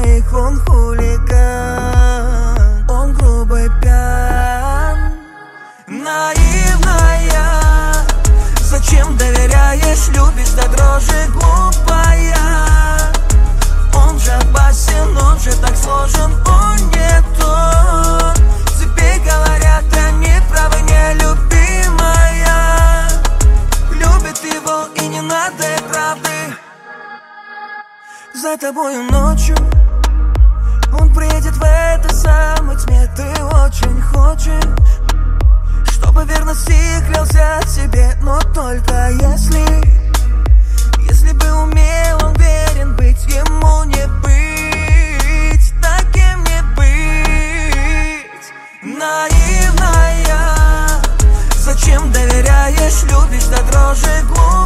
них он хулиган, он грубый пьян. Наивная, зачем доверяешь, любишь до дрожи, глупая. Он же опасен, он же так сложен, он не тот. Тебе говорят, они правы, нелюбимая. Любит его и не надо и правды. За тобою ночью он приедет в этой самой тьме. Ты очень хочешь, чтобы верности клялся себе, но только если бы умел он верен быть, ему не быть, таким не быть. Наивная, зачем доверяешь, любишь до дрожи, глупая.